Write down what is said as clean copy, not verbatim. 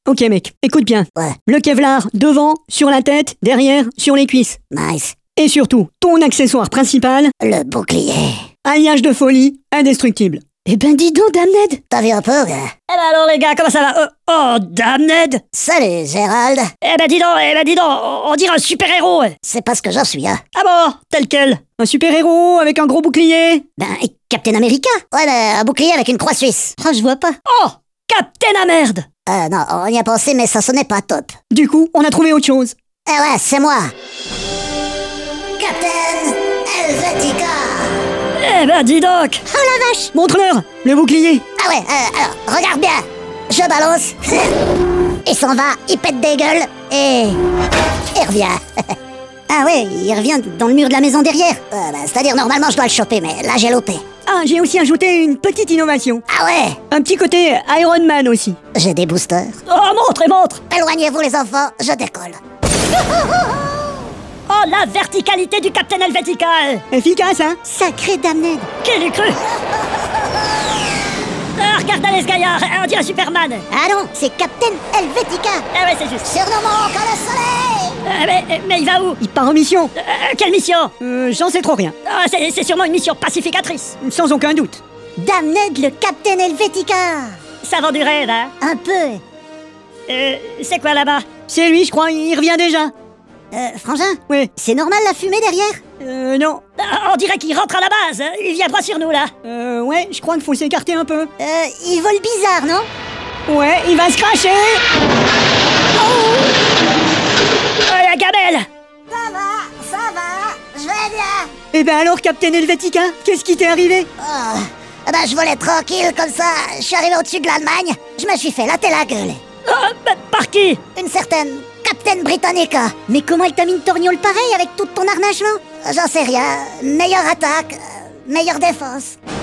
Ok mec, écoute bien. Ouais. Le Kevlar, devant, sur la tête, derrière, sur les cuisses. Nice. Et surtout, ton accessoire principal, Le bouclier. alliage de folie, indestructible. Eh ben dis donc, Damned. T'as vu un peu, gars? Eh ben alors les gars, comment ça va? Oh, Damned. Salut, Gérald. Eh ben dis donc, on dirait un super-héros. C'est pas ce que j'en suis, hein. Ah bon, tel quel? Un super-héros avec un gros bouclier? Ben, Captain America. Ouais, mais un bouclier avec une croix suisse. Oh, je vois pas. Oh, Captain à merde. Non, on y a pensé, mais ça sonnait pas top. Du coup, on a trouvé autre chose. Eh ouais, c'est moi. Captain Helvetica. Eh ben dis donc. Oh la vache. Montre-leur, le bouclier. Ah ouais, alors, regarde bien. Je balance. Il s'en va, il pète des gueules, et... il revient. Ah ouais, il revient dans le mur de la maison derrière. C'est-à-dire, normalement, je dois le choper, mais là, j'ai loupé. Ah, j'ai aussi ajouté une petite innovation. Ah ouais. Un petit côté Iron Man aussi. J'ai des boosters. Oh, montre. Éloignez-vous, les enfants, je décolle. Oh, la verticalité du Captain Helvetica. Efficace, hein? Sacré Damned. Qui l'eût cru? Ah, regarde Alice Gaillard, on dirait Superman. Ah non, c'est Captain Helvetica. Ah ouais, c'est juste. Surnommant comme le soleil. Mais il va où? Il part en mission. Quelle mission? J'en sais trop rien. Ah, c'est sûrement une mission pacificatrice. Sans aucun doute. Damned, le Captain Helvetica. Ça vend du rêve, hein? Un peu. C'est quoi là-bas? C'est lui, je crois, il revient déjà. Frangin, Ouais. c'est normal la fumée derrière? Non. On dirait qu'il rentre à la base. Il vient droit sur nous, là. Ouais, je crois qu'il faut s'écarter un peu. Il vole bizarre, non? Ouais, il va se cracher. Oh, la gamelle. Ça va, je vais bien. Eh ben alors, Captain Helvetica, qu'est-ce qui t'est arrivé? Je volais tranquille comme ça, je suis arrivé au-dessus de l'Allemagne, je me suis fait latter la gueule. Par qui? Une certaine Captain Britannica. Mais comment elle t'a mis une torgnole pareille avec tout ton harnachement? J'en sais rien, meilleure attaque, meilleure défense.